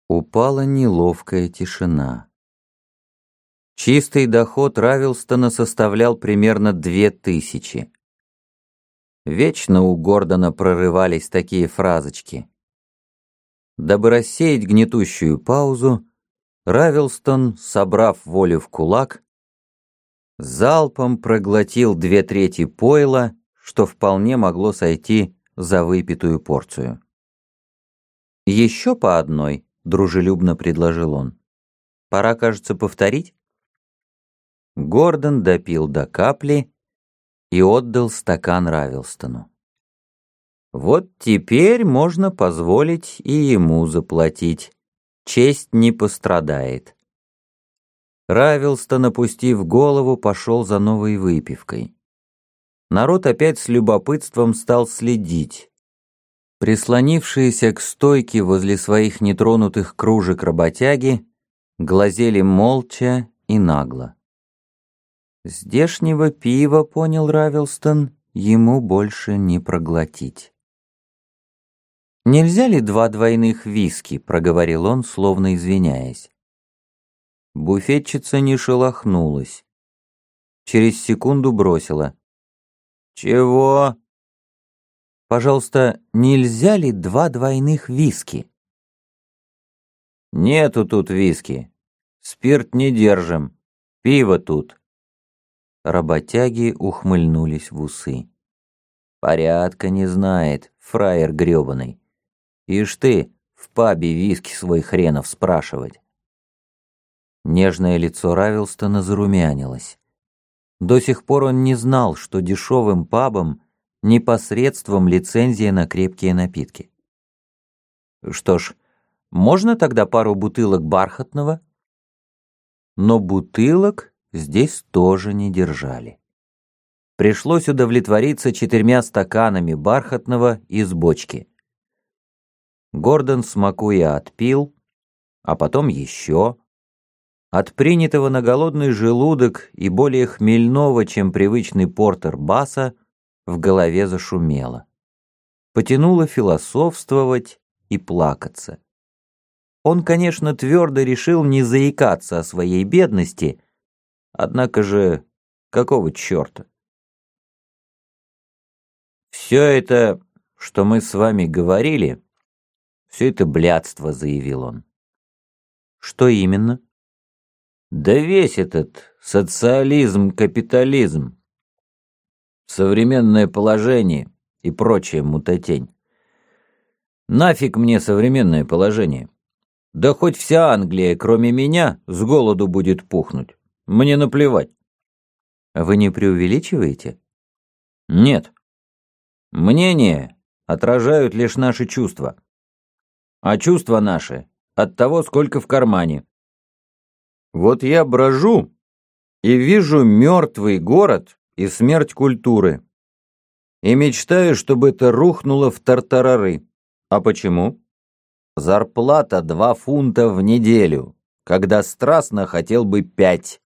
Упала неловкая тишина. Чистый доход Равилстона составлял примерно 2000. Вечно у Гордона прорывались такие фразочки. Дабы рассеять гнетущую паузу, Равилстон, собрав волю в кулак, залпом проглотил 2/3 пойла, что вполне могло сойти за выпитую порцию. «Еще по одной», — дружелюбно предложил он. «Пора, кажется, повторить?» Гордон допил до капли и отдал стакан Равилстону. Вот теперь можно позволить и ему заплатить. Честь не пострадает. Равилстон, опустив голову, пошел за новой выпивкой. Народ опять с любопытством стал следить. Прислонившиеся к стойке возле своих нетронутых кружек работяги глазели молча и нагло. Здешнего пива, понял Равилстон, ему больше не проглотить. «Нельзя ли 2 двойных виски?» — проговорил он, словно извиняясь. Буфетчица не шелохнулась. Через секунду бросила. «Чего?» «Пожалуйста, нельзя ли 2 двойных виски?» «Нету тут виски. Спирт не держим. Пиво тут». Работяги ухмыльнулись в усы. «Порядка не знает, фраер грёбаный. Ишь ты, в пабе виски свой хренов спрашивать». Нежное лицо Равилстона зарумянилось. До сих пор он не знал, что дешевым пабам непосредством лицензия на крепкие напитки. «Что ж, можно тогда пару бутылок бархатного?» Но бутылок здесь тоже не держали. Пришлось удовлетвориться 4 стаканами бархатного из бочки. Гордон, смакуя, отпил, а потом еще. От принятого на голодный желудок и более хмельного, чем привычный портер Баса, в голове зашумело. Потянуло философствовать и плакаться. Он, конечно, твердо решил не заикаться о своей бедности, однако же какого черта? «Все это, что мы с вами говорили, все это блядство», — заявил он. «Что именно?» «Да весь этот социализм, капитализм, современное положение и прочая мутатень. Нафиг мне современное положение? Да хоть вся Англия, кроме меня, с голоду будет пухнуть. Мне наплевать». «Вы не преувеличиваете?» «Нет. Мнения отражают лишь наши чувства. А чувства наши от того, сколько в кармане. Вот я брожу и вижу мертвый город и смерть культуры. И мечтаю, чтобы это рухнуло в тартарары. А почему? Зарплата 2 фунта в неделю, когда страстно хотел бы 5.